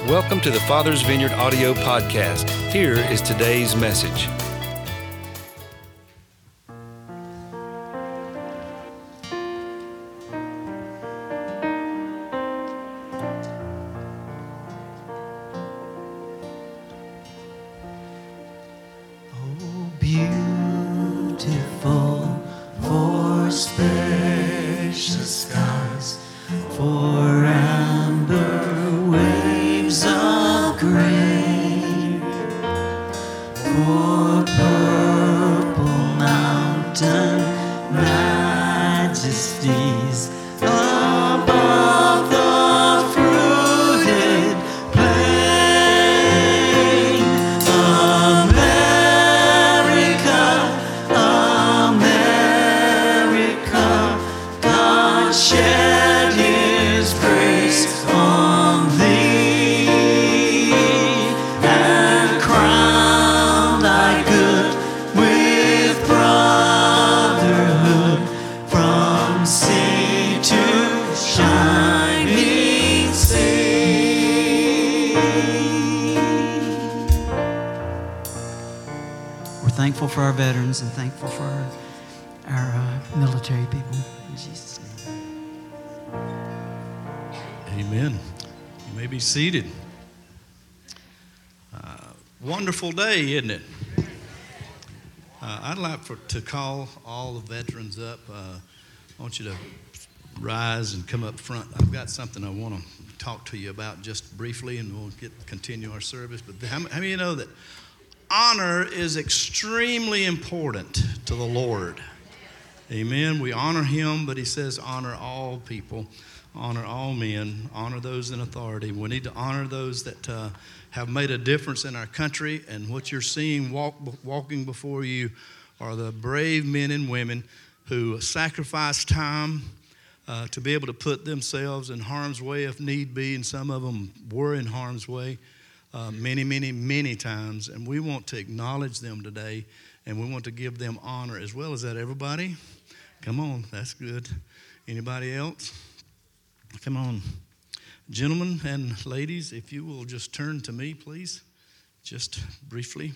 Welcome to the Father's Vineyard audio podcast. Here is today's message. Oh, beautiful for spacious skies, for amber waves of grain, for purple mountain majesties above the fruited plain. America, America, God shed His grace on thee, and crowned thy good with brotherhood from sea to shining sea. We're thankful for our veterans and thankful for our military people. In Jesus' name. Amen. You may be seated. Wonderful day, isn't it? I'd like to call all the veterans up. I want you to rise and come up front. I've got something I want to talk to you about just briefly, and we'll continue our service. But how many of you know that honor is extremely important to the Lord? Amen. We honor Him, but He says honor all people, honor all men, honor those in authority. We need to honor those that have made a difference in our country, and what you're seeing walking before you are the brave men and women who sacrifice time to be able to put themselves in harm's way if need be, and some of them were in harm's way many times, and we want to acknowledge them today, and we want to give them honor as well. Is that everybody? Come on, that's good. Anybody else? Come on. Gentlemen and ladies, if you will just turn to me, please, just briefly.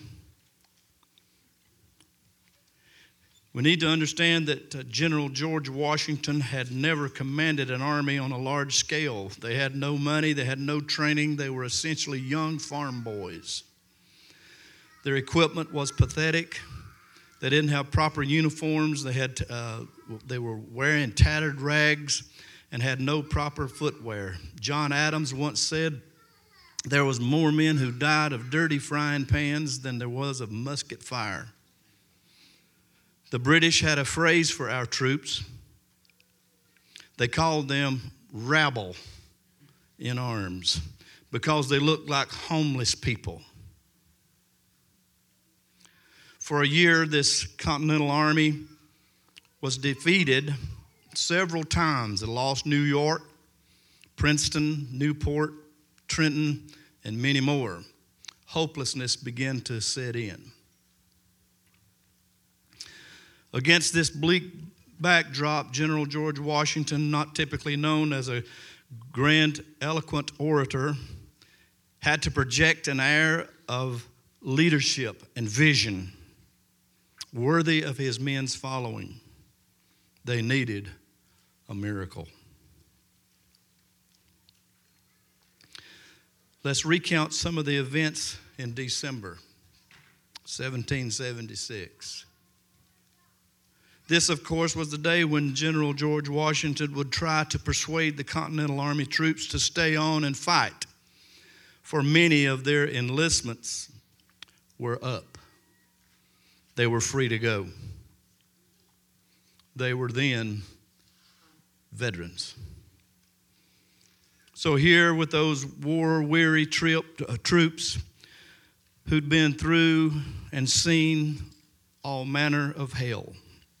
We need to understand that General George Washington had never commanded an army on a large scale. They had no money, they had no training, they were essentially young farm boys. Their equipment was pathetic. They didn't have proper uniforms. They were wearing tattered rags and had no proper footwear. John Adams once said, "There was more men who died of dirty frying pans than there was of musket fire." The British had a phrase for our troops. They called them rabble in arms because they looked like homeless people. For a year, this Continental Army was defeated several times. It lost New York, Princeton, Newport, Trenton, and many more. Hopelessness began to set in. Against this bleak backdrop, General George Washington, not typically known as a grand, eloquent orator, had to project an air of leadership and vision worthy of his men's following. They needed a miracle. Let's recount some of the events in December 1776. This, of course, was the day when General George Washington would try to persuade the Continental Army troops to stay on and fight, for many of their enlistments were up. They were free to go. They were then veterans. So here with those war-weary troops who'd been through and seen all manner of hell.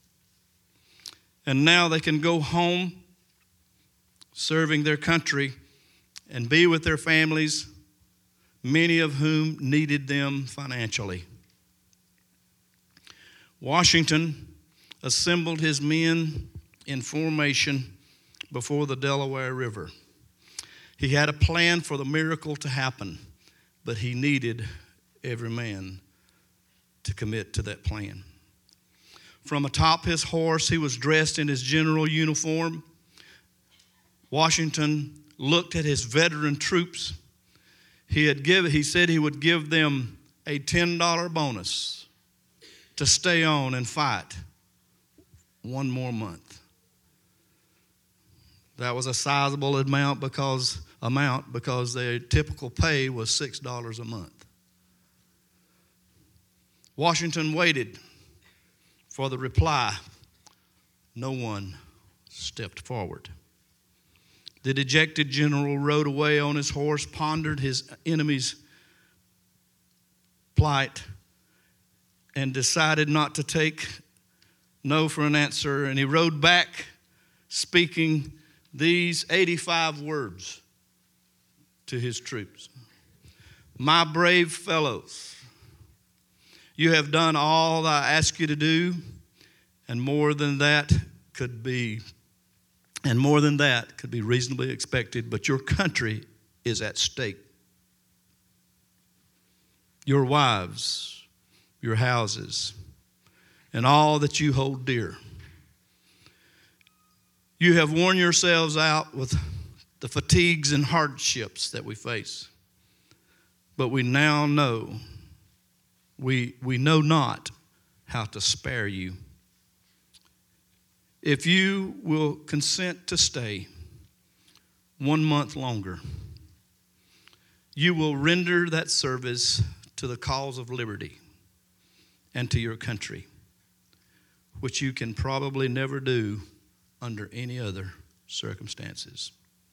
And now they can go home serving their country and be with their families, many of whom needed them financially. Washington assembled his men in formation before the Delaware River. He had a plan for the miracle to happen, but he needed every man to commit to that plan. From atop his horse, he was dressed in his general uniform. Washington looked at his veteran troops. He said he would give them a $10 bonus to stay on and fight one more month. That was a sizable amount because their typical pay was $6 a month. Washington waited for the reply. No one stepped forward. The dejected general rode away on his horse, pondered his enemy's plight, and decided not to take no for an answer. And he rode back speaking these 85 words to his troops. My brave fellows, you have done all I ask you to do, and more than that could be reasonably expected, but your country is at stake. Your wives, your houses, and all that you hold dear. You have worn yourselves out with the fatigues and hardships that we face. But we now know, we know not how to spare you. If you will consent to stay 1 month longer, you will render that service to the cause of liberty and to your country, which you can probably never do under any other circumstances.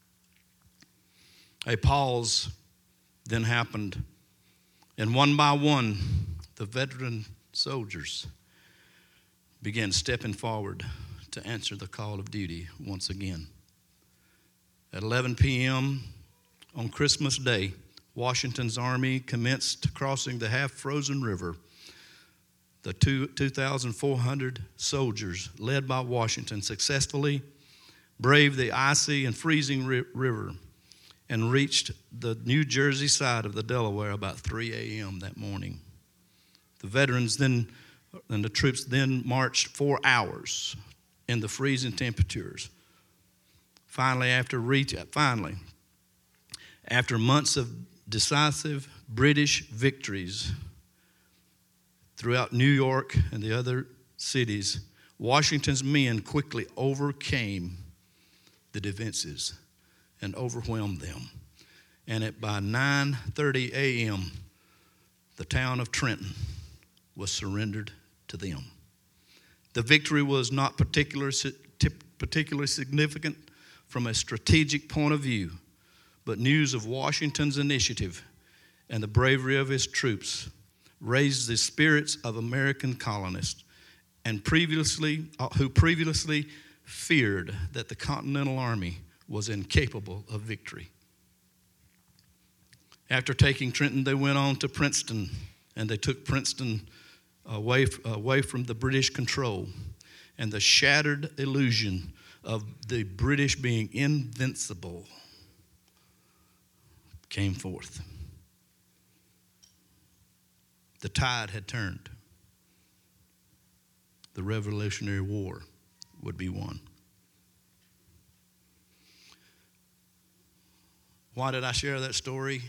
A pause then happened, and one by one, the veteran soldiers began stepping forward to answer the call of duty once again. At 11 p.m. on Christmas Day, Washington's army commenced crossing the half-frozen river. The 2,400 soldiers, led by Washington, successfully braved the icy and freezing river and reached the New Jersey side of the Delaware about 3 a.m. that morning. The veterans then, and the troops then marched 4 hours in the freezing temperatures. Finally, after months of decisive British victories throughout New York and the other cities, Washington's men quickly overcame the defenses and overwhelmed them. And by 9:30 a.m., the town of Trenton was surrendered to them. The victory was not particularly significant from a strategic point of view, but news of Washington's initiative and the bravery of his troops raised the spirits of American colonists who previously feared that the Continental Army was incapable of victory. After taking Trenton, they went on to Princeton, and they took Princeton away from the British control, and the shattered illusion of the British being invincible came forth. The tide had turned. The Revolutionary War would be won. Why did I share that story?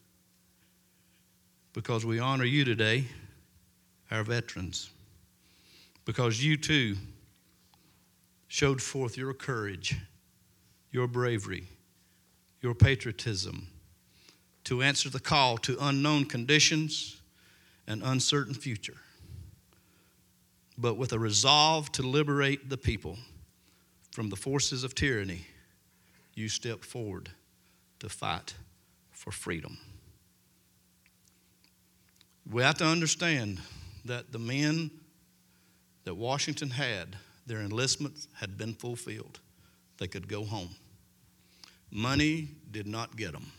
Because we honor you today, our veterans. Because you too showed forth your courage, your bravery, your patriotism to answer the call to unknown conditions and uncertain future, but with a resolve to liberate the people from the forces of tyranny, you stepped forward to fight for freedom. We have to understand that the men that Washington had, their enlistments had been fulfilled. They could go home. Money did not get them.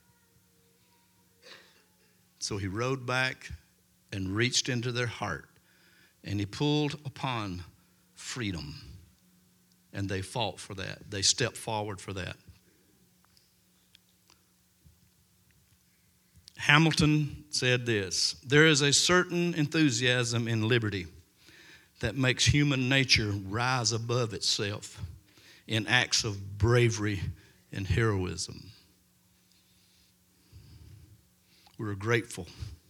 So he rode back and reached into their heart, and he pulled upon freedom, and they fought for that. They stepped forward for that. Hamilton said this: "There is a certain enthusiasm in liberty that makes human nature rise above itself in acts of bravery and heroism." We're grateful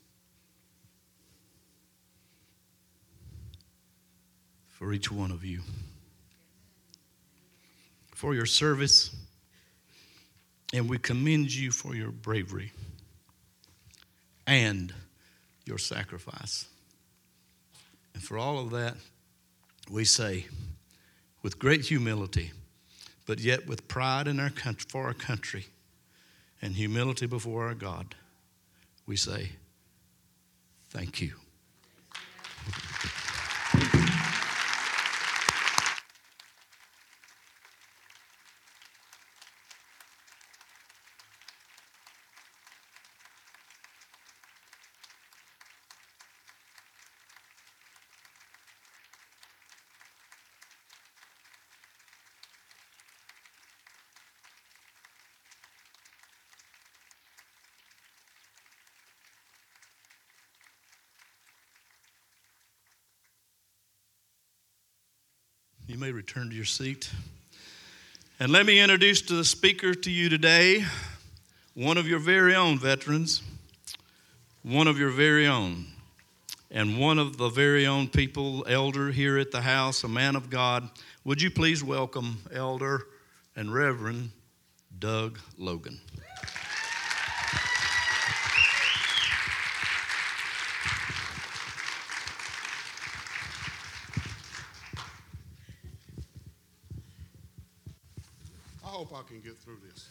for each one of you, for your service, and we commend you for your bravery and your sacrifice. And for all of that, we say, with great humility, but yet with pride in our country, for our country, and humility before our God, we say, thank you. You may return to your seat. And let me introduce to the speaker to you today, one of your very own veterans, one of your very own, and one of the very own people, elder here at the house, a man of God. Would you please welcome Elder and Reverend Doug Logan. I hope I can get through this.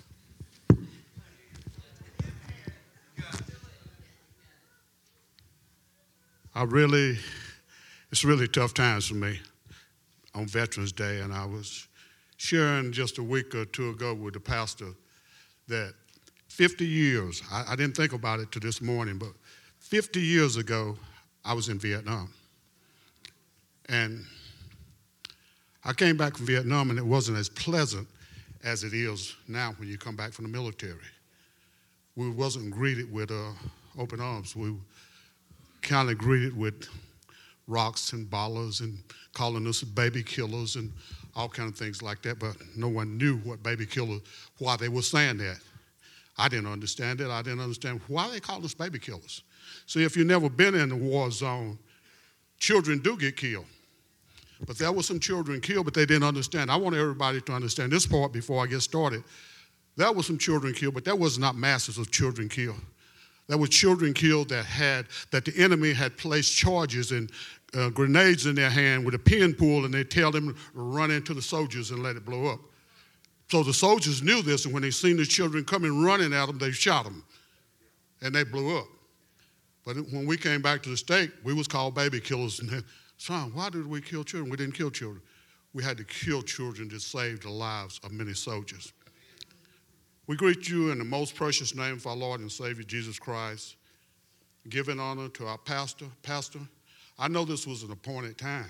It's really tough times for me on Veterans Day, and I was sharing just a week or two ago with the pastor that 50 years, I didn't think about it till this morning, but 50 years ago, I was in Vietnam. And I came back from Vietnam, and it wasn't as pleasant as it is now when you come back from the military. We wasn't greeted with open arms. We kind of greeted with rocks and bottles and calling us baby killers and all kind of things like that, but no one knew what baby killer, why they were saying that. I didn't understand it. I didn't understand why they called us baby killers. See, if you've never been in a war zone, children do get killed. But there were some children killed, but they didn't understand. I want everybody to understand this part before I get started. There were some children killed, but there was not masses of children killed. There were children killed that the enemy had placed charges and grenades in their hand with a pin pull, and they tell them to run into the soldiers and let it blow up. So the soldiers knew this, and when they seen the children coming running at them, they shot them, and they blew up. But when we came back to the state, we was called baby killers. And son, why did we kill children? We didn't kill children. We had to kill children to save the lives of many soldiers. We greet you in the most precious name of our Lord and Savior, Jesus Christ, giving honor to our pastor. Pastor, I know this was an appointed time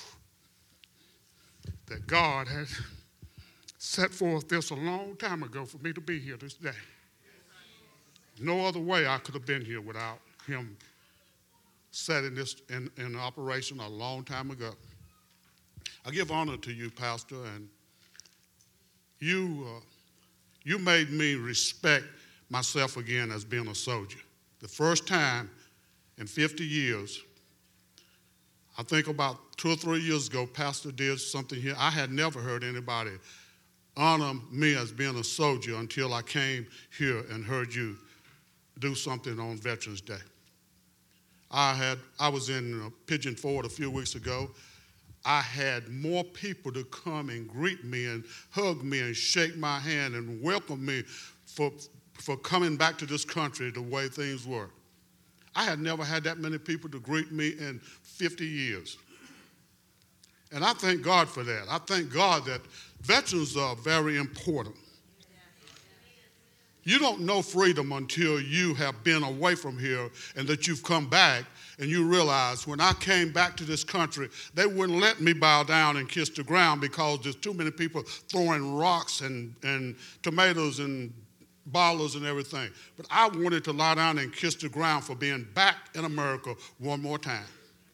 that God had set forth this a long time ago for me to be here this day. No other way I could have been here without him setting this in operation a long time ago. I give honor to you, Pastor, and you made me respect myself again as being a soldier. The first time in 50 years, I think about 2 or 3 years ago, Pastor did something here. I had never heard anybody honor me as being a soldier until I came here and heard you do something on Veterans Day. I was in Pigeon Forge a few weeks ago. I had more people to come and greet me and hug me and shake my hand and welcome me for coming back to this country the way things were. I had never had that many people to greet me in 50 years. And I thank God for that. I thank God that veterans are very important. You don't know freedom until you have been away from here and that you've come back and you realize when I came back to this country, they wouldn't let me bow down and kiss the ground because there's too many people throwing rocks and tomatoes and bottlers and everything. But I wanted to lie down and kiss the ground for being back in America one more time.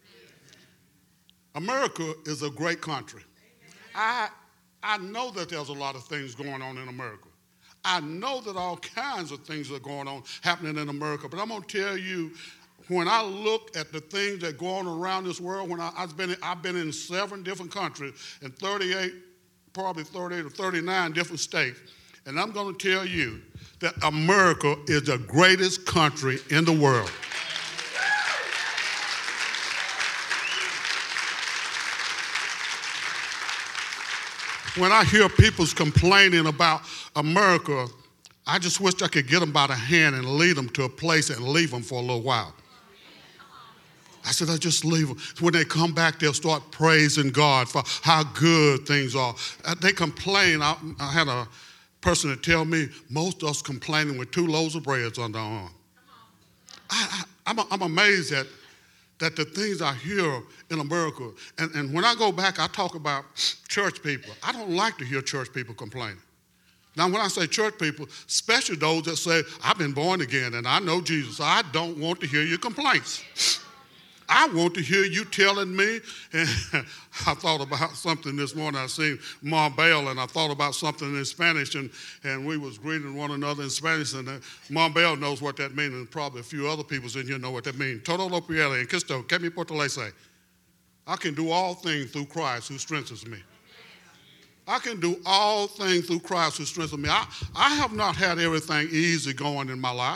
America is a great country. I know that there's a lot of things going on in America. I know that all kinds of things are going on, happening in America. But I'm going to tell you, when I look at the things that go on around this world, when I've been in 7 different countries and probably 38 or 39 different states, and I'm going to tell you that America is the greatest country in the world. When I hear people's complaining about America, I just wish I could get them by the hand and lead them to a place and leave them for a little while. I said, I just leave them. When they come back, they'll start praising God for how good things are. They complain. I had a person to tell me, most of us complaining with 2 loaves of bread under our arm. I'm amazed at that the things I hear in America, and when I go back, I talk about church people. I don't like to hear church people complaining. Now, when I say church people, especially those that say, I've been born again and I know Jesus, I don't want to hear your complaints. I want to hear you telling me, and I thought about something this morning. I seen Marbell, and I thought about something in Spanish, and we was greeting one another in Spanish, and Marbell knows what that means, and probably a few other people in here know what that means. Todo lo puedo en Cristo, que me fortalece. I can do all things through Christ who strengthens me. I can do all things through Christ who strengthens me. I have not had everything easy going in my life.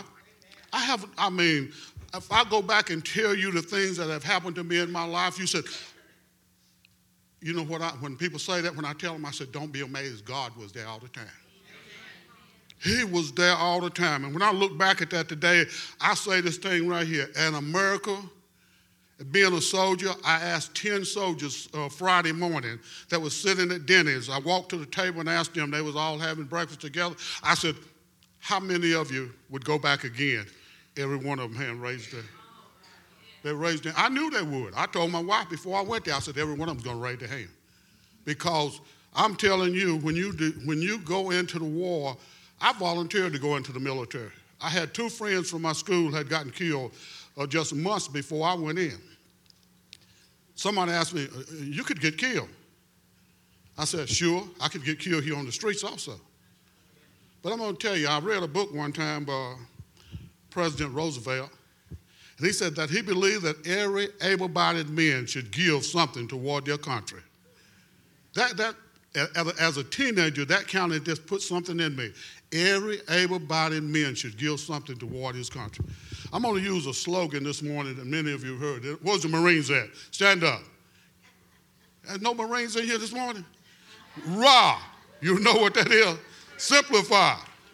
If I go back and tell you the things that have happened to me in my life, you said, you know what, when people say that, when I tell them, I said, don't be amazed, God was there all the time. He was there all the time. And when I look back at that today, I say this thing right here. In America, being a soldier, I asked 10 soldiers Friday morning that was sitting at Denny's. I walked to the table and asked them, they was all having breakfast together. I said, how many of you would go back again? Every one of them hand raised their. They raised their. I knew they would. I told my wife before I went there, I said every one of them's going to raise their hand. Because I'm telling you, when you go into the war, I volunteered to go into the military. I had 2 friends from my school had gotten killed just months before I went in. Somebody asked me, you could get killed. I said, sure, I could get killed here on the streets also. But I'm going to tell you, I read a book one time by President Roosevelt, and he said that he believed that every able-bodied man should give something toward their country. That as a teenager, that kind of just put something in me. Every able-bodied man should give something toward his country. I'm going to use a slogan this morning that many of you heard. Where's the Marines at? Stand up. There's no Marines in here this morning? RA. You know what that is? Simplify.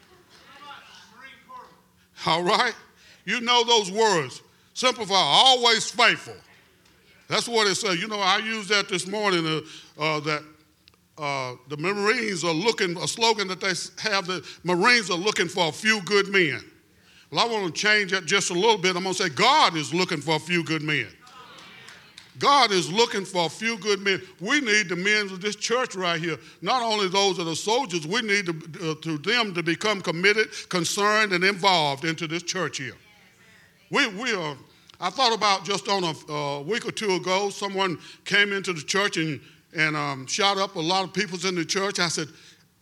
All right? You know those words. Simplify, always faithful. That's what it says. You know, I used that this morning, that the Marines are looking, a slogan that they have, the Marines are looking for a few good men. Well, I want to change that just a little bit. I'm going to say God is looking for a few good men. God is looking for a few good men. We need the men of this church right here. Not only those that are soldiers, we need to them to become committed, concerned, and involved into this church here. We are. I thought about just on a week or 2 ago, someone came into the church and shot up a lot of people in the church. I said,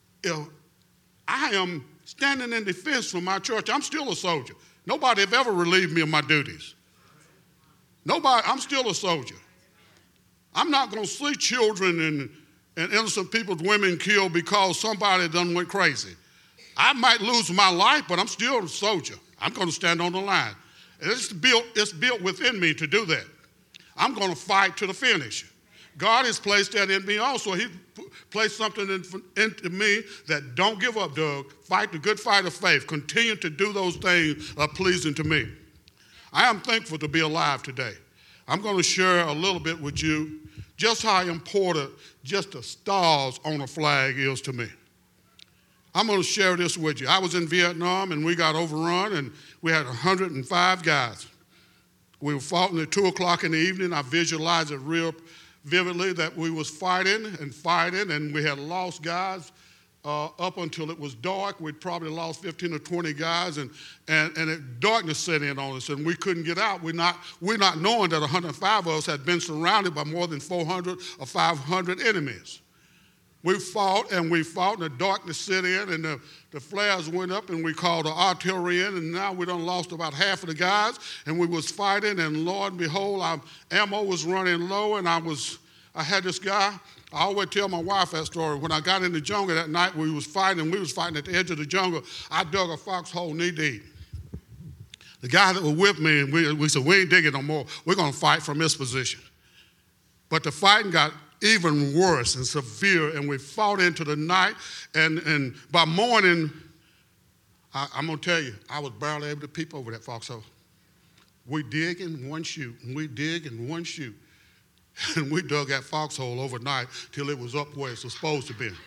I am standing in defense for my church. I'm still a soldier. Nobody have ever relieved me of my duties. Nobody, I'm still a soldier. I'm not going to see children and innocent people, women killed because somebody done went crazy. I might lose my life, but I'm still a soldier. I'm going to stand on the line. And it's built within me to do that. I'm going to fight to the finish. God has placed that in me also. He placed something into me that don't give up, Doug. Fight the good fight of faith. Continue to do those things pleasing to me. I am thankful to be alive today. I'm going to share a little bit with you just how important just the stars on a flag is to me. I'm going to share this with you. I was in Vietnam, and we got overrun, and we had 105 guys. We were fighting at 2 o'clock in the evening. I visualized it real vividly that we was fighting, and we had lost guys up until it was dark. We'd probably lost 15 or 20 guys, and darkness set in on us, and we couldn't get out. We're not knowing that 105 of us had been surrounded by more than 400 or 500 enemies. We fought, and the darkness set in, and the flares went up, and we called the artillery in, and now we done lost about half of the guys, and we was fighting, and Lord and behold, our ammo was running low, and I had this guy. I always tell my wife that story. When I got in the jungle that night, we was fighting at the edge of the jungle. I dug a foxhole knee deep. The guy that was with me, and we said, we ain't digging no more. We're going to fight from this position. But the fighting got even worse and severe, and we fought into the night. And by morning, I'm going to tell you, I was barely able to peep over that foxhole. We dig in one shoot, and we dig in one shoot. And we dug that foxhole overnight till it was up where it's supposed to be.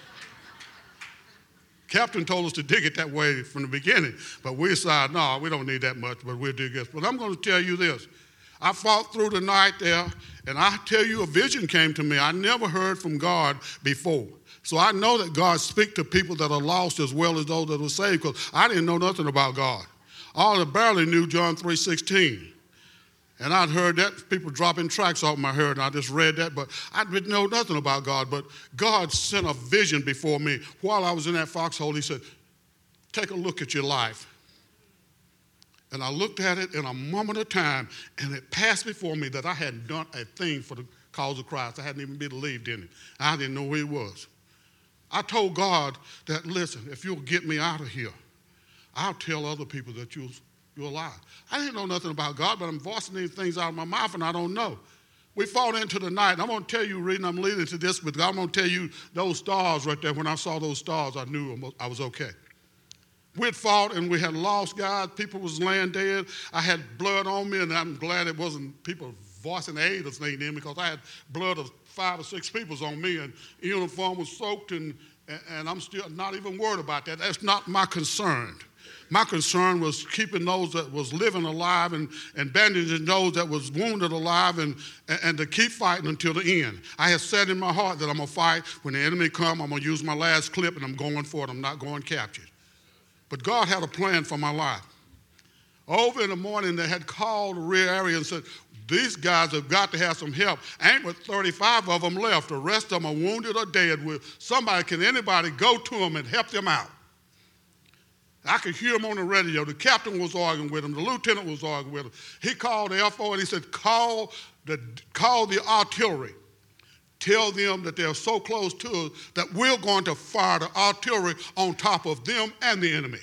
Captain told us to dig it that way from the beginning, but we decided, no, we don't need that much, but we'll dig this. But I'm going to tell you this. I fought through the night there, and I tell you, a vision came to me. I never heard from God before. So I know that God speaks to people that are lost as well as those that are saved, because I didn't know nothing about God. All I barely knew John 3:16. And I'd heard that, people dropping tracts off my head, and I just read that, but I didn't know nothing about God. But God sent a vision before me. While I was in that foxhole, he said, take a look at your life. And I looked at it in a moment of time, and it passed before me that I hadn't done a thing for the cause of Christ. I hadn't even believed in it. I didn't know who he was. I told God that, listen, if you'll get me out of here, I'll tell other people that you're alive. I didn't know nothing about God, but I'm voicing these things out of my mouth, and I don't know. We fought into the night. I'm going to tell you, I'm leading to this, but I'm going to tell you those stars right there. When I saw those stars, I knew I was okay. We'd fought, and we had lost guys. People was laying dead. I had blood on me, and I'm glad it wasn't people voicing Ada's name in, because I had blood of 5 or 6 people on me, and the uniform was soaked, and I'm still not even worried about that. That's not my concern. My concern was keeping those that was living alive and bandaging those that was wounded alive and to keep fighting until the end. I had said in my heart that I'm going to fight. When the enemy come, I'm going to use my last clip, and I'm going for it. I'm not going captured. But God had a plan for my life. Over in the morning, they had called the rear area and said, these guys have got to have some help. Ain't but 35 of them left. The rest of them are wounded or dead. Can anybody go to them and help them out? I could hear him on the radio. The captain was arguing with him. The lieutenant was arguing with him. He called the FO and he said, call the artillery. Tell them that they're so close to us that we're going to fire the artillery on top of them and the enemy.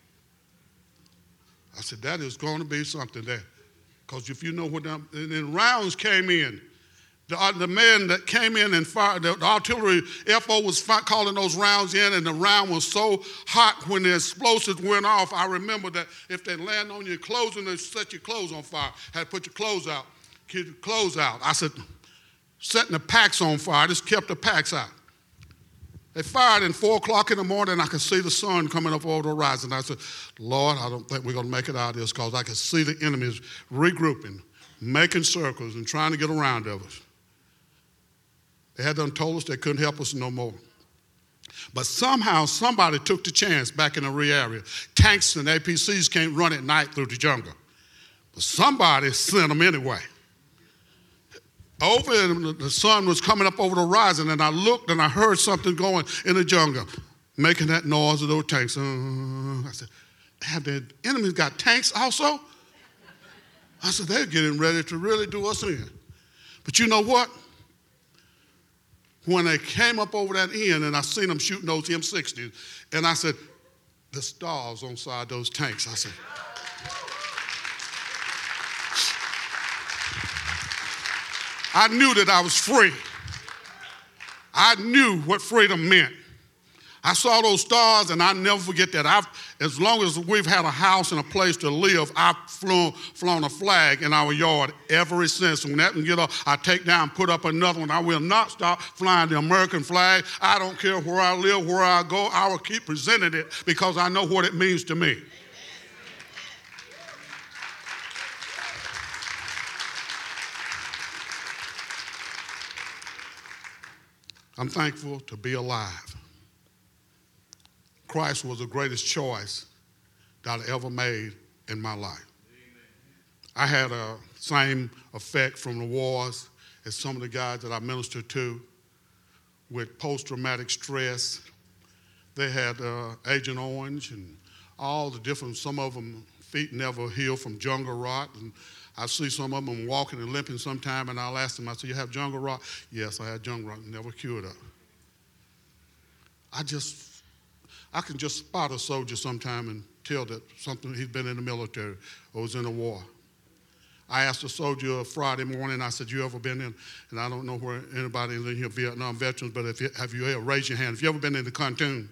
I said, that is going to be something there. Because if you know what and then rounds came in. The man that came in and fired, the artillery FO was calling those rounds in, and the round was so hot when the explosives went off. I remember that if they land on your clothes and they set your clothes on fire, had to put your clothes out, keep your clothes out. I said, setting the packs on fire, I just kept the packs out. They fired in 4 o'clock in the morning, and I could see the sun coming up over the horizon. I said, Lord, I don't think we're going to make it out of this, because I could see the enemies regrouping, making circles, and trying to get around of us. They had done told us they couldn't help us no more. But somehow somebody took the chance back in the rear area. Tanks and APCs can't run at night through the jungle. But somebody sent them anyway. The sun was coming up over the horizon, and I looked and I heard something going in the jungle, making that noise of those tanks. I said, have the enemies got tanks also? I said, they're getting ready to really do us in. But you know what? When they came up over that end, and I seen them shooting those M60s, and I said, the stars on side those tanks. I said, I knew that I was free. I knew what freedom meant. I saw those stars, and I'll never forget that. As long as we've had a house and a place to live, I've flown a flag in our yard ever since. When that can get up, I take down, put up another one. I will not stop flying the American flag. I don't care where I live, where I go. I will keep presenting it because I know what it means to me. I'm thankful to be alive. Christ was the greatest choice that I ever made in my life. I had a same effect from the wars as some of the guys that I ministered to with post-traumatic stress. They had Agent Orange and all the different, some of them feet never healed from jungle rot. And I see some of them walking and limping sometime, and I'll ask them, I say, you have jungle rot? Yes, I had jungle rot, never cured up. I can just spot a soldier sometime and tell that something, he's been in the military or was in a war. I asked a soldier Friday morning, I said, you ever been in, and I don't know where anybody in here, Vietnam veterans, but have you ever, raise your hand, if you ever been in the Khartoum?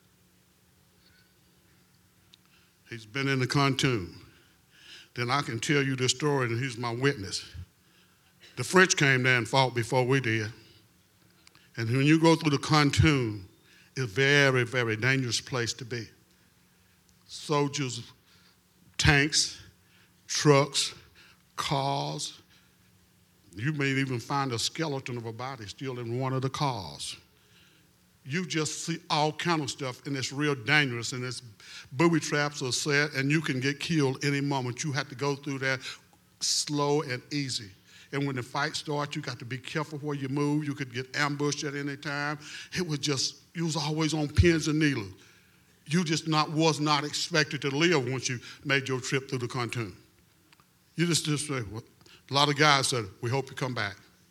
He's been in the Khartoum. Then I can tell you this story, and he's my witness. The French came there and fought before we did. And when you go through the Khartoum, it's a very, very dangerous place to be. Soldiers, tanks, trucks, cars. You may even find a skeleton of a body still in one of the cars. You just see all kind of stuff, and it's real dangerous, and it's booby traps are set, and you can get killed any moment. You have to go through that slow and easy. And when the fight starts, you got to be careful where you move. You could get ambushed at any time. It was just, you was always on pins and needles. You just was not expected to live once you made your trip through the Khartoum. You just say, well, a lot of guys said, we hope you come back.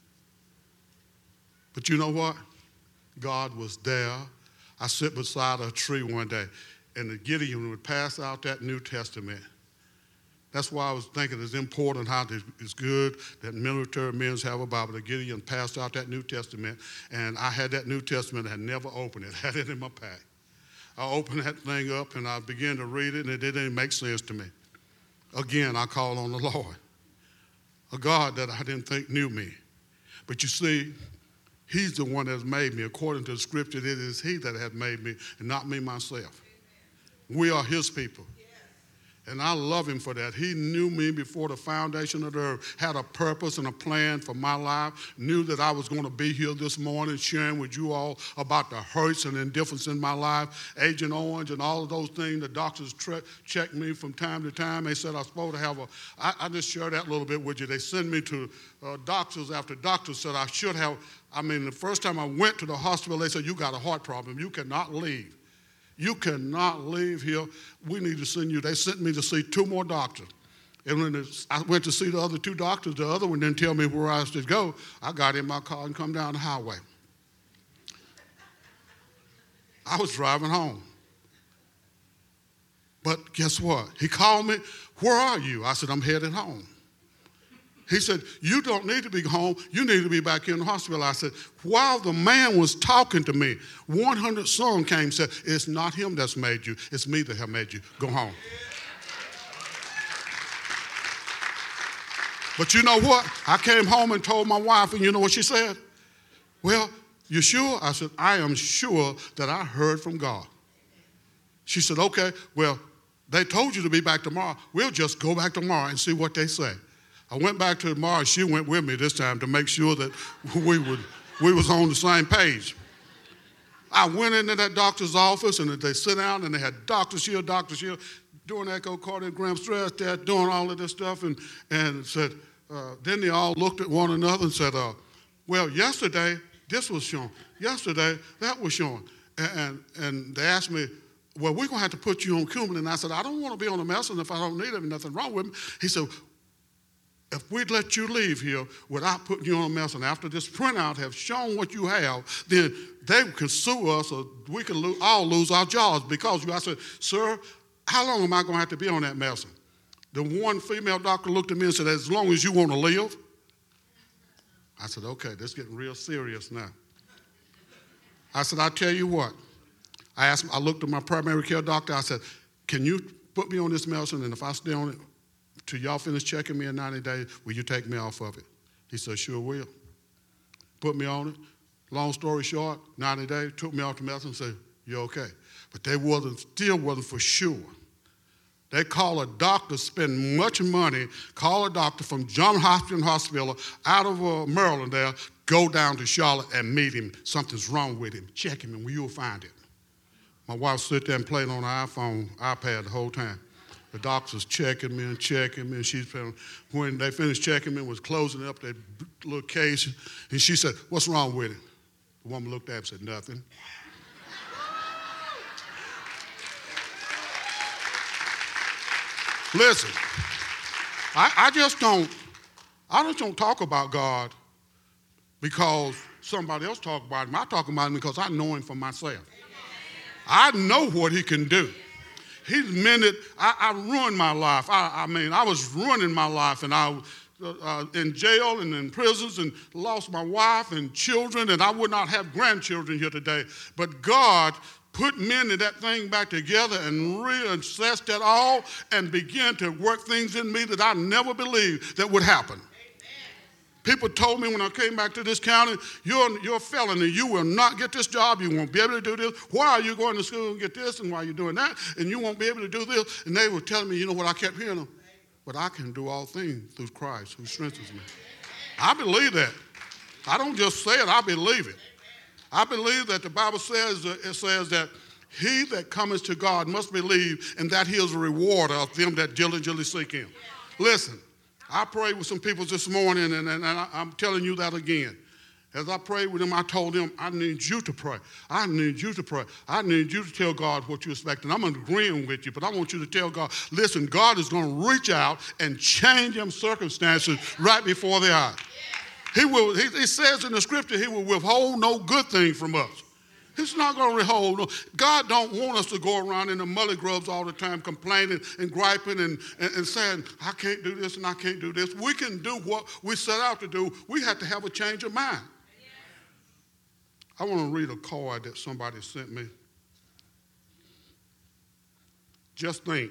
But you know what? God was there. I sit beside a tree one day, and the Gideon would pass out that New Testament. That's why I was thinking it's important how it's good that military men have a Bible. The Gideon passed out that New Testament, and I had that New Testament. I had never opened it. I had it in my pack. I opened that thing up, and I began to read it, and it didn't make sense to me. Again, I called on the Lord, a God that I didn't think knew me. But you see, He's the one that has made me. According to the scripture, it is He that has made me and not me myself. We are His people. And I love Him for that. He knew me before the foundation of the earth, had a purpose and a plan for my life, knew that I was going to be here this morning sharing with you all about the hurts and indifference in my life. Agent Orange and all of those things, the doctors checked me from time to time. They said I was supposed to have I just share that a little bit with you. They send me to doctors after doctors said I should have. The first time I went to the hospital, they said, you got a heart problem. You cannot leave. You cannot leave here. We need to send you. They sent me to see 2 more doctors. And when I went to see the other 2 doctors, the other one didn't tell me where I should go. I got in my car and come down the highway. I was driving home. But guess what? He called me, where are you? I said, I'm headed home. He said, you don't need to be home. You need to be back in the hospital. I said, while the man was talking to me, 100 song came and said, it's not him that's made you. It's me that have made you. Go home. But you know what? I came home and told my wife, and you know what she said? Well, you sure? I said, I am sure that I heard from God. She said, okay, well, they told you to be back tomorrow. We'll just go back tomorrow and see what they say. I went back to tomorrow. She went with me this time to make sure that we was on the same page. I went into that doctor's office, and they sit down, and they had doctors here, doing echocardiogram stress test, doing all of this stuff, and said, then they all looked at one another and said, well, yesterday this was shown. Yesterday that was shown. And they asked me, well, we're going to have to put you on Coumadin. And I said, I don't want to be on a medicine if I don't need it. There's nothing wrong with me. He said, if we'd let you leave here without putting you on a medicine, after this printout have shown what you have, then they can sue us, or we can all lose our jobs because of you. I said, sir, how long am I going to have to be on that medicine? The one female doctor looked at me and said, as long as you want to live. I said, okay, this is getting real serious now. I said, I'll tell you what. I looked at my primary care doctor. I said, can you put me on this medicine, and if I stay on it till y'all finish checking me in 90 days, will you take me off of it? He said, sure will. Put me on it. Long story short, 90 days, took me off the medicine and said, you're okay. But they still wasn't for sure. They call a doctor, spend much money, call a doctor from Johns Hopkins Hospital out of Maryland there, go down to Charlotte and meet him. Something's wrong with him. Check him and you'll find it. My wife sit there and played on her iPad the whole time. The doctor's checking me, and she's when they finished checking me, was closing up that little case, and she said, "What's wrong with it?" The woman looked at him and said, "Nothing." Listen, I just don't talk about God because somebody else talk about him. I talk about him because I know him for myself. I know what he can do. He's mended. I ruined my life. I was ruining my life, and I was in jail and in prisons and lost my wife and children, and I would not have grandchildren here today. But God put men in that thing back together and reassessed it all and began to work things in me that I never believed that would happen. People told me when I came back to this county, you're a felon and you will not get this job. You won't be able to do this. Why are you going to school and get this, and why are you doing that? And you won't be able to do this. And they were telling me, you know what, I kept hearing them. But I can do all things through Christ who strengthens me. I believe that. I don't just say it, I believe it. I believe that the Bible says, it says that he that cometh to God must believe, and that he is a rewarder of them that diligently seek him. Listen. I prayed with some people this morning, and I'm telling you that again. As I prayed with them, I told them, I need you to pray. I need you to pray. I need you to tell God what you expect. And I'm agreeing with you, but I want you to tell God, listen, God is going to reach out and change them circumstances right before their eyes. He says in the scripture, he will withhold no good thing from us. He's not going to withhold. No. God don't want us to go around in the mully grubs all the time complaining and griping and saying, I can't do this and I can't do this. We can do what we set out to do. We have to have a change of mind. I want to read a card that somebody sent me. Just think,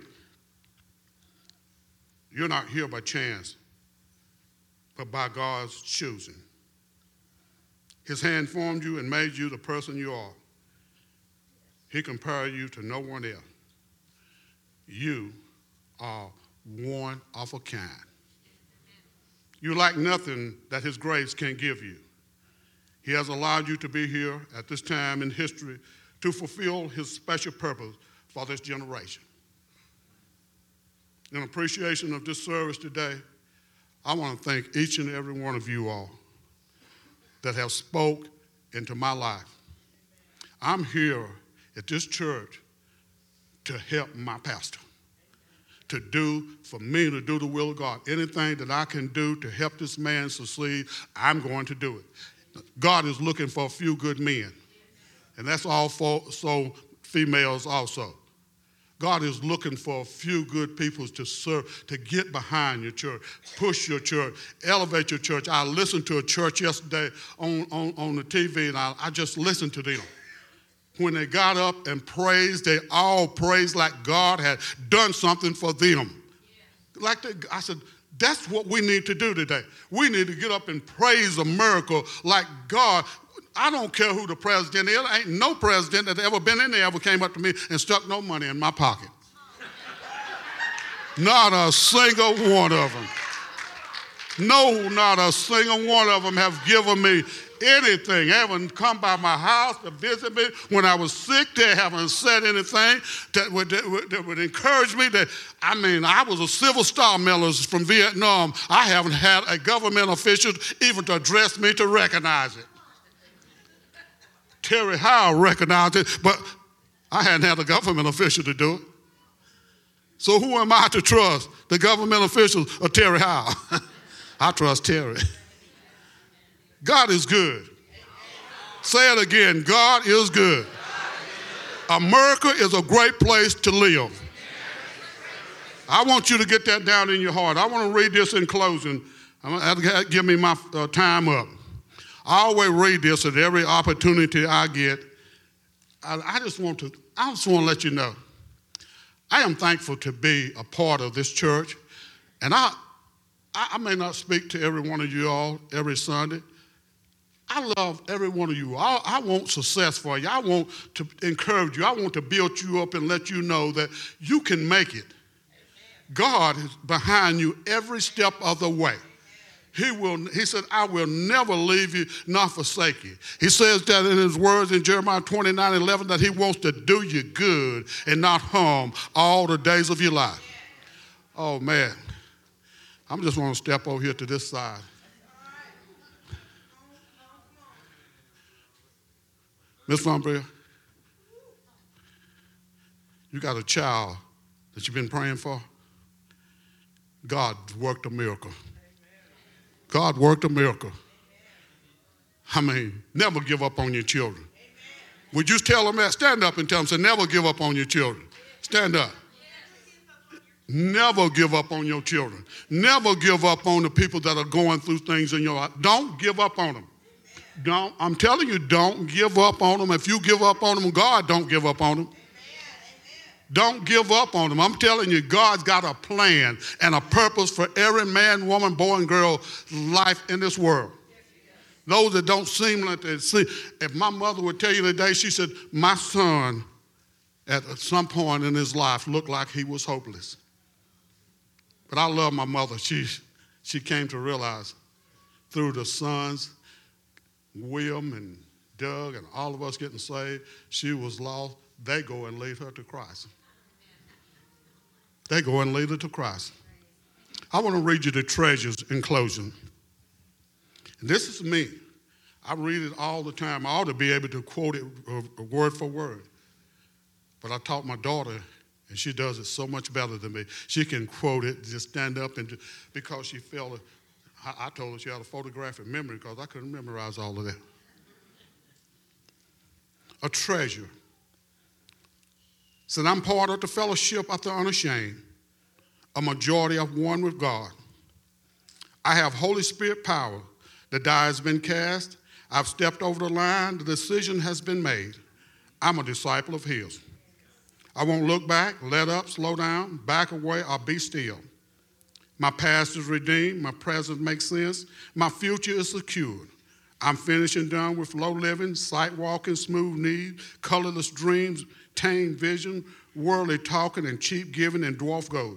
you're not here by chance, but by God's choosing. His hand formed you and made you the person you are. He compared you to no one else. You are one of a kind. You lack nothing that his grace can't give you. He has allowed you to be here at this time in history to fulfill his special purpose for this generation. In appreciation of this service today, I want to thank each and every one of you all that have spoke into my life. I'm here at this church to help my pastor, to do the will of God. Anything that I can do to help this man succeed, I'm going to do it. God is looking for a few good men, and that's also females also. God is looking for a few good people to serve, to get behind your church, push your church, elevate your church. I listened to a church yesterday on the TV, and I just listened to them. When they got up and praised, they all praised like God had done something for them. I said, that's what we need to do today. We need to get up and praise a miracle like God. I don't care who the president is. Ain't no president that ever been in there ever came up to me and stuck no money in my pocket. Not a single one of them. No, not a single one of them have given me anything. They haven't come by my house to visit me. When I was sick, they haven't said anything that would encourage me. I was a Civil Star Medal from Vietnam. I haven't had a government official even to address me to recognize it. Terry Howe recognized it, but I hadn't had a government official to do it. So who am I to trust, the government officials or Terry Howe? I trust Terry. God is good. Say it again, God is good. America is a great place to live. I want you to get that down in your heart. I want to read this in closing. I'm going to give me my time up. I always read this at every opportunity I get. I just want to let you know, I am thankful to be a part of this church. And I may not speak to every one of you all every Sunday. I love every one of you. I want success for you. I want to encourage you. I want to build you up and let you know that you can make it. God is behind you every step of the way. He said, I will never leave you nor forsake you. He says that in his words in Jeremiah 29:11 that he wants to do you good and not harm all the days of your life. Oh, man. I'm just want to step over here to this side. Miss Von you got a child that you've been praying for? God worked a miracle. God worked a miracle. I mean, never give up on your children. Would you tell them that? Stand up and tell them, say, never give up on your children. Stand up. Never give up on your children. Never give up on the people that are going through things in your life. Don't give up on them. I'm telling you, don't give up on them. If you give up on them, God don't give up on them. Don't give up on them. I'm telling you, God's got a plan and a purpose for every man, woman, boy, and girl life in this world. Those that don't seem like they see. If my mother would tell you today, she said, my son at some point in his life looked like he was hopeless. But I love my mother. She came to realize through the sons, William and Doug and all of us getting saved, she was lost. They go and lead her to Christ. They go and lead her to Christ. I want to read you the treasures in closing. And this is me. I read it all the time. I ought to be able to quote it word for word. But I taught my daughter, and she does it so much better than me. She can quote it, just stand up, and because she felt it. I told her she had a photographic memory because I couldn't memorize all of that. A treasure. Said, I'm part of the fellowship of the unashamed, a majority of one with God. I have Holy Spirit power. The die has been cast. I've stepped over the line. The decision has been made. I'm a disciple of his. I won't look back, let up, slow down, back away, or be still. My past is redeemed. My present makes sense. My future is secured. I'm finished and done with low living, sight walking, smooth need, colorless dreams, tame vision, worldly talking, and cheap giving and dwarf gold.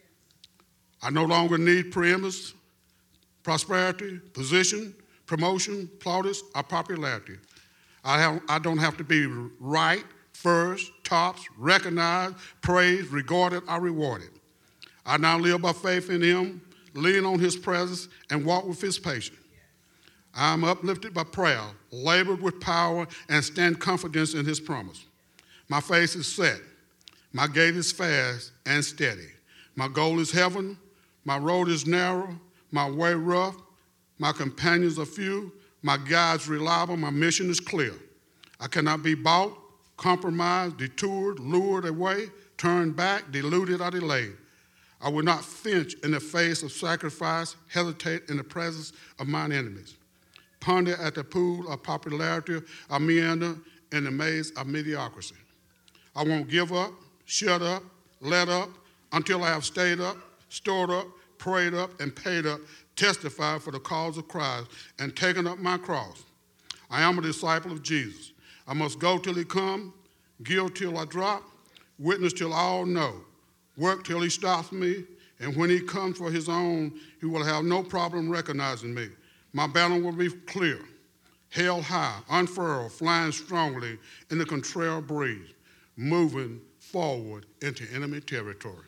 I no longer need preeminence, prosperity, position, promotion, plaudits, or popularity. I don't have to be right, first, tops, recognized, praised, regarded, or rewarded. I now live by faith in him, lean on his presence, and walk with his patience. I am uplifted by prayer, labored with power, and stand confidence in his promise. My face is set. My gait is fast and steady. My goal is heaven. My road is narrow. My way rough. My companions are few. My guide's reliable. My mission is clear. I cannot be bought, compromised, detoured, lured away, turned back, deluded, or delayed. I will not flinch in the face of sacrifice, hesitate in the presence of mine enemies. Ponder at the pool of popularity, or meander in the maze of mediocrity. I won't give up, shut up, let up, until I have stayed up, stored up, prayed up, and paid up, testified for the cause of Christ, and taken up my cross. I am a disciple of Jesus. I must go till he come, give till I drop, witness till all know, work till he stops me, and when he comes for his own, he will have no problem recognizing me. My banner will be clear, held high, unfurled, flying strongly in the contrary breeze, moving forward into enemy territory.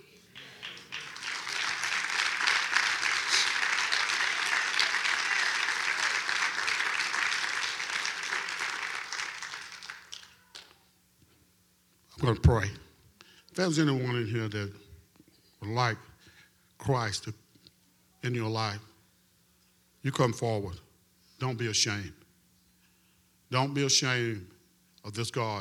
I'm going to pray. If there's anyone in here that would like Christ in your life, you come forward. Don't be ashamed. Don't be ashamed of this God.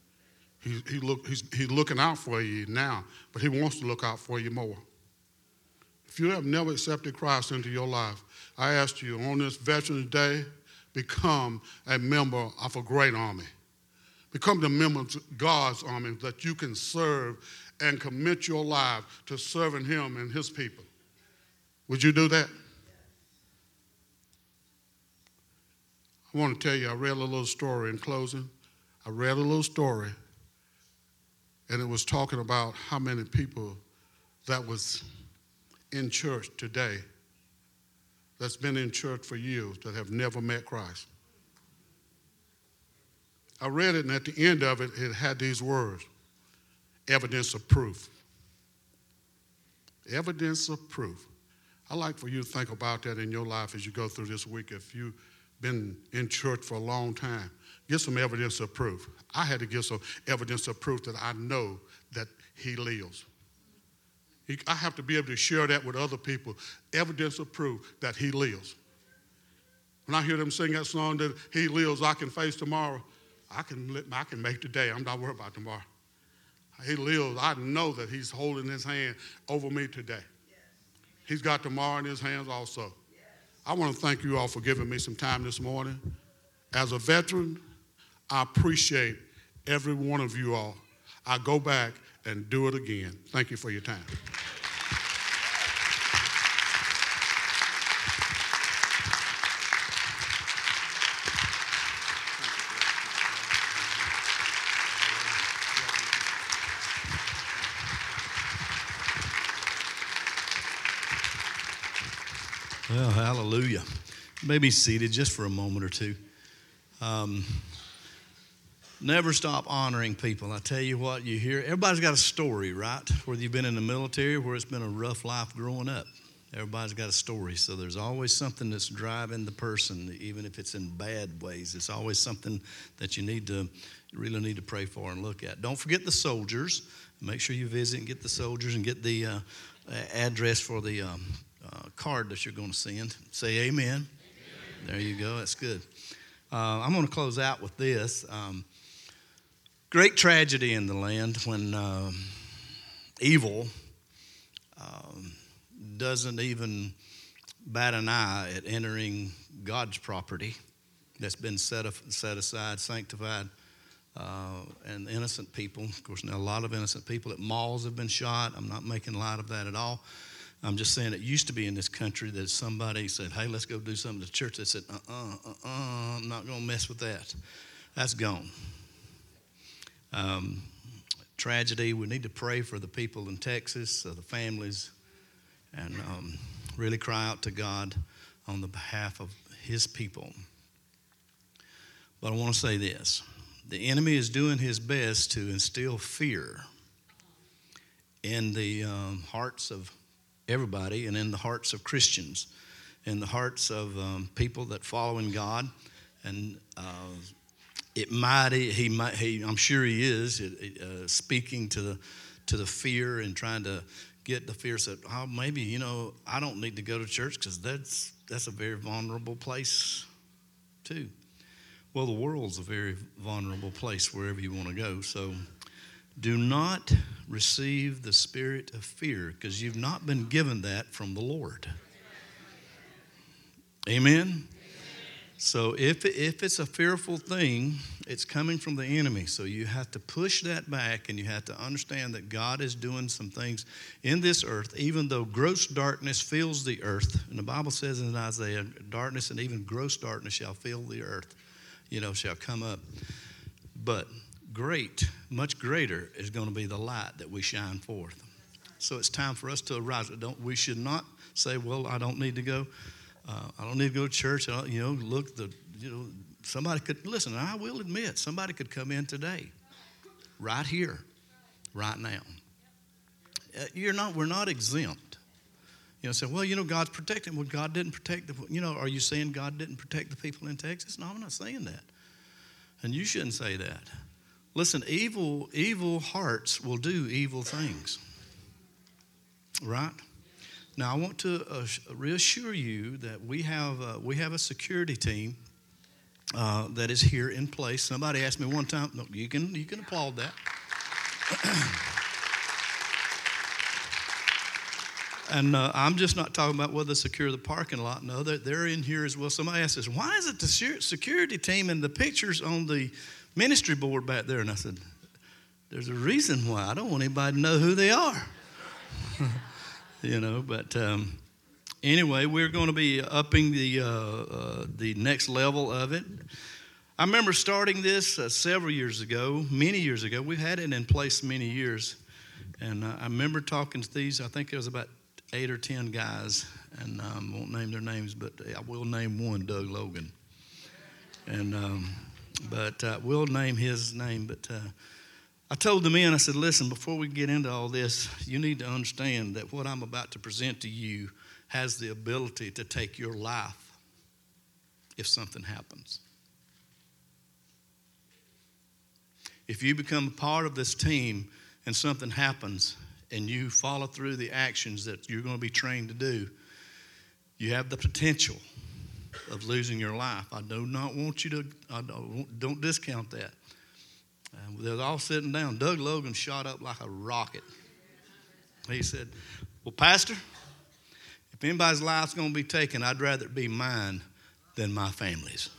He's looking out for you now, but he wants to look out for you more. If you have never accepted Christ into your life, I ask you on this Veterans Day, become a member of a great army. Become the member of God's army that you can serve and commit your life to serving him and his people. Would you do that? I want to tell you, I read a little story in closing. I read a little story, and it was talking about how many people that was in church today that's been in church for years that have never met Christ. I read it, and at the end of it, it had these words, evidence of proof. Evidence of proof. I'd like for you to think about that in your life as you go through this week. If you've been in church for a long time, get some evidence of proof. I had to get some evidence of proof that I know that he lives. I have to be able to share that with other people, evidence of proof that he lives. When I hear them sing that song that he lives, I can face tomorrow, I can make today. I'm not worried about tomorrow. He lives. I know that he's holding his hand over me today. He's got tomorrow in his hands also. I want to thank you all for giving me some time this morning. As a veteran, I appreciate every one of you all. I go back and do it again. Thank you for your time. Well, hallelujah. You may be seated just for a moment or two. Never stop honoring people. I tell you what, you hear, everybody's got a story, right? Whether you've been in the military or where it's been a rough life growing up. Everybody's got a story. So there's always something that's driving the person, even if it's in bad ways. It's always something that you really need to pray for and look at. Don't forget the soldiers. Make sure you visit and get the soldiers and get the address for the card that you're going to send. Say amen. Amen. There you go. That's good. I'm going to close out with this. Great tragedy in the land when evil doesn't even bat an eye at entering God's property that's been set aside, sanctified, and innocent people. Of course, now a lot of innocent people at malls have been shot. I'm not making light of that at all. I'm just saying it used to be in this country that somebody said, hey, let's go do something to the church. They said, I'm not going to mess with that. That's gone. Tragedy. We need to pray for the people in Texas, the families, and really cry out to God on the behalf of his people. But I want to say this. The enemy is doing his best to instill fear in the hearts of everybody and in the hearts of Christians, in the hearts of people that follow in God. And I'm sure he is speaking to the fear and trying to get the fear said, oh, maybe, I don't need to go to church because that's a very vulnerable place too. Well, the world's a very vulnerable place wherever you want to go. So do not receive the spirit of fear because you've not been given that from the Lord. Amen? So if it's a fearful thing, it's coming from the enemy. So you have to push that back and you have to understand that God is doing some things in this earth, even though gross darkness fills the earth. And the Bible says in Isaiah, darkness and even gross darkness shall fill the earth, shall come up. But much greater is going to be the light that we shine forth. So it's time for us to arise. We should not say, well, I don't need to go. I don't need to go to church. Somebody could, listen, I will admit, somebody could come in today, right here, right now. We're not exempt. Say, well, God's protecting. Well, God didn't protect are you saying God didn't protect the people in Texas? No, I'm not saying that. And you shouldn't say that. Listen, evil hearts will do evil things. Right? Now, I want to reassure you that we have a security team that is here in place. Somebody asked me one time. No, you can applaud that. And I'm just not talking about whether to secure the parking lot. No, they're in here as well. Somebody asked us, why is it the security team and the pictures on the ministry board back there? And I said, there's a reason why. I don't want anybody to know who they are. But anyway, we're going to be upping the next level of it. I remember starting this several years ago, many years ago. We've had it in place many years. And I remember talking to these, I think it was about 8 or 10 guys, and I won't name their names, but I will name one, Doug Logan. And but we'll name his name. But I told the men, I said, listen, before we get into all this, you need to understand that what I'm about to present to you has the ability to take your life if something happens. If you become a part of this team and something happens and you follow through the actions that you're going to be trained to do, you have the potential of losing your life. I do not want you to, don't discount that. They're all sitting down. Doug Logan shot up like a rocket. He said, well, Pastor, if anybody's life's going to be taken, I'd rather it be mine than my family's.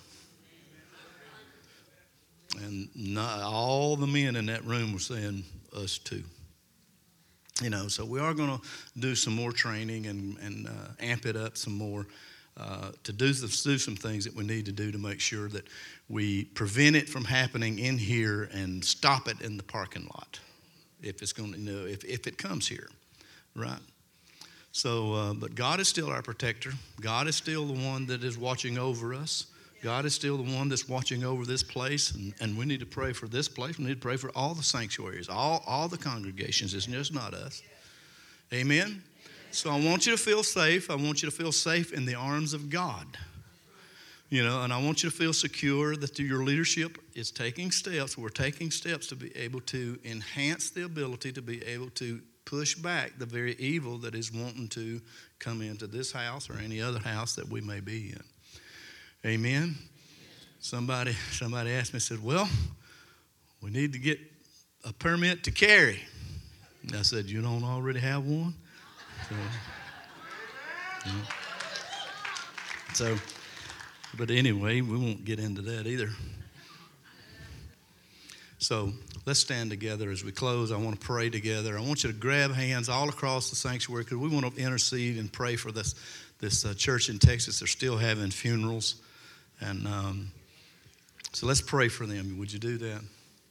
And all the men in that room were saying, us too. You know, so we are going to do some more training and amp it up some more to do some things that we need to do to make sure that we prevent it from happening in here and stop it in the parking lot if it's going to, you know, if it comes here, right? So, but God is still our protector. God is still the one that is watching over us. God is still the one that's watching over this place, and we need to pray for this place. We need to pray for all the sanctuaries, all the congregations. It's just not us. Amen? So I want you to feel safe. I want you to feel safe in the arms of God. You know, and I want you to feel secure that your leadership is taking steps. We're taking steps to be able to enhance the ability to be able to push back the very evil that is wanting to come into this house or any other house that we may be in. Amen. Somebody asked me, said, well, we need to get a permit to carry. And I said, you don't already have one? So, but anyway, we won't get into that either. So let's stand together as we close. I want to pray together. I want you to grab hands all across the sanctuary because we want to intercede and pray for this church in Texas. They're still having funerals. And so let's pray for them. Would you do that?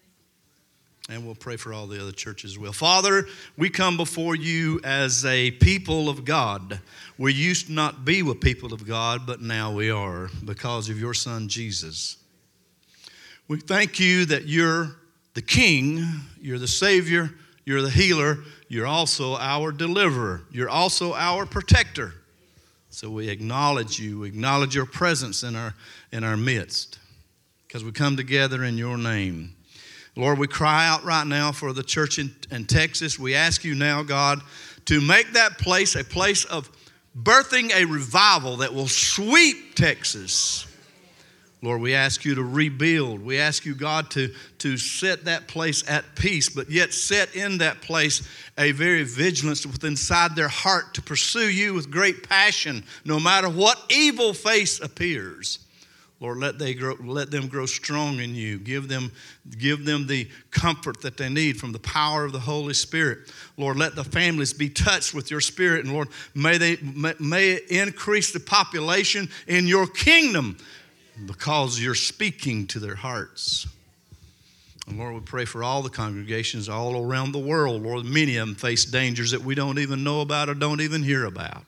And we'll pray for all the other churches as well. Father, we come before you as a people of God. We used to not be a people of God, but now we are because of your Son, Jesus. We thank you that you're the King, you're the Savior, you're the healer, you're also our deliverer, you're also our protector. So we acknowledge you, we acknowledge your presence in our midst because we come together in your name. Lord, we cry out right now for the church in Texas. We ask you now, God, to make that place a place of birthing a revival that will sweep Texas. Lord, we ask you to rebuild. We ask you, God, to set that place at peace, but yet set in that place a very vigilance within inside their heart to pursue you with great passion, no matter what evil face appears. Lord, let them grow strong in you. Give them the comfort that they need from the power of the Holy Spirit. Lord, let the families be touched with your Spirit, and Lord, may it increase the population in your kingdom because you're speaking to their hearts. And Lord, we pray for all the congregations all around the world. Lord, many of them face dangers that we don't even know about or don't even hear about.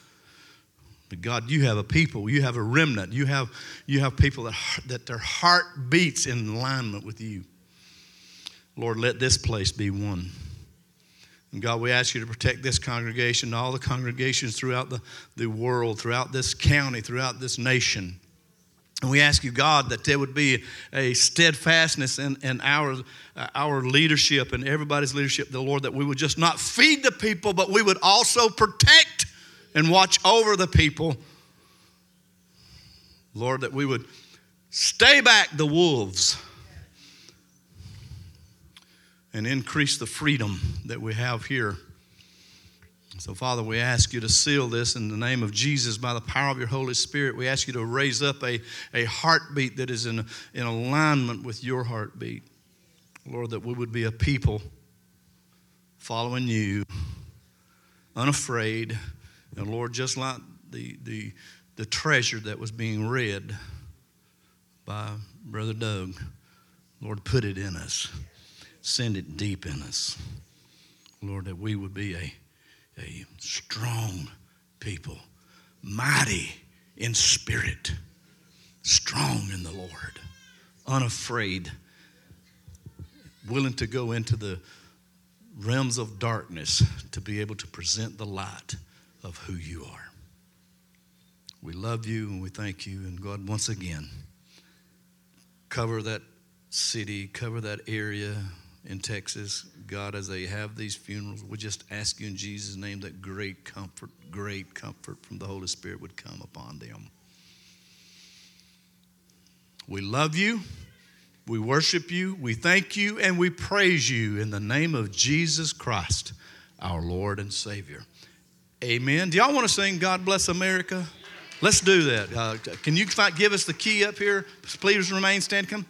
But God, you have a people, you have a remnant, you have people that their heart beats in alignment with you. Lord, let this place be one. And God, we ask you to protect this congregation, all the congregations throughout the world, throughout this county, throughout this nation. And we ask you, God, that there would be a steadfastness in our leadership and everybody's leadership, the Lord, that we would just not feed the people, but we would also protect and watch over the people. Lord, that we would stay back the wolves and increase the freedom that we have here. So, Father, we ask you to seal this in the name of Jesus by the power of your Holy Spirit. We ask you to raise up a heartbeat that is in alignment with your heartbeat. Lord, that we would be a people following you, unafraid. And Lord, just like the treasure that was being read by Brother Doug, Lord, put it in us. Send it deep in us. Lord, that we would be a a strong people, mighty in spirit, strong in the Lord, unafraid, willing to go into the realms of darkness to be able to present the light of who you are. We love you and we thank you. And God, once again, cover that city, cover that area in Texas. God, as they have these funerals, we just ask you in Jesus' name that great comfort from the Holy Spirit would come upon them. We love you. We worship you. We thank you and we praise you in the name of Jesus Christ, our Lord and Savior. Amen. Do y'all want to sing God Bless America? Let's do that. Can you give us the key up here? Please remain standing. Come.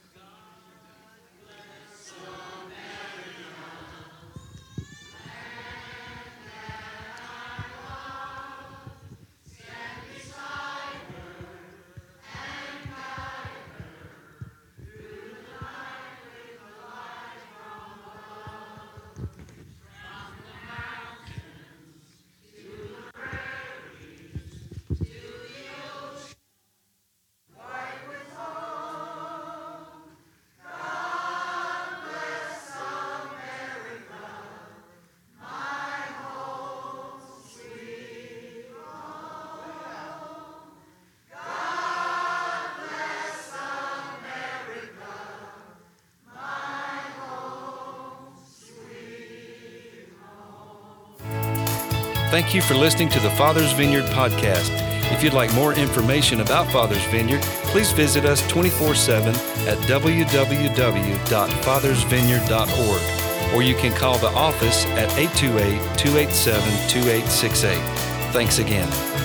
Thank you for listening to the Father's Vineyard podcast. If you'd like more information about Father's Vineyard, please visit us 24/7 at www.fathersvineyard.org, or you can call the office at 828-287-2868. Thanks again.